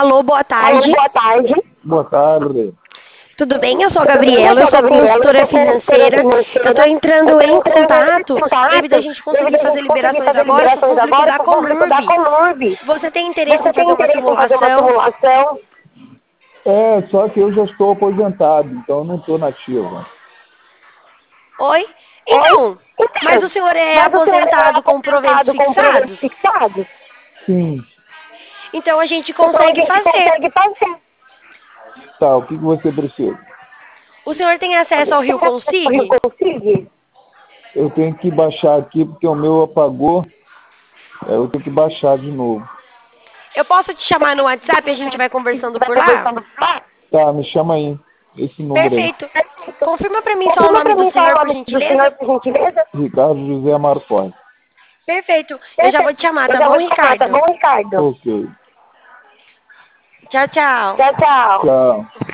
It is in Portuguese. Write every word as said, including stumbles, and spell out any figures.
Alô, boa tarde. Alô, boa tarde. Boa tarde. Tudo bem? Eu sou a Gabriela, eu sou consultora financeira. Eu estou entrando em contato devido a gente conseguir fazer liberações agora para o público da Conurb. Você tem interesse em fazer uma simulação? É, só que eu já estou aposentado, então eu não estou nativa. Oi? Então, mas o senhor é aposentado com proventos fixados? Sim. Então a gente consegue fazer. Tá, o que, que você precisa? O senhor tem acesso ao Rio Consig? Eu tenho que baixar aqui porque o meu apagou. É, eu tenho que baixar de novo. Eu posso te chamar no WhatsApp e a gente vai conversando por lá? Tá, me chama aí. Esse número Perfeito. Confirma pra mim só o nome do senhor, por gentileza. Ricardo José Marconi. Perfeito. Eu já vou te chamar, tá bom, Ricardo? Ok. Tchau, tchau. Tchau, tchau. Tchau.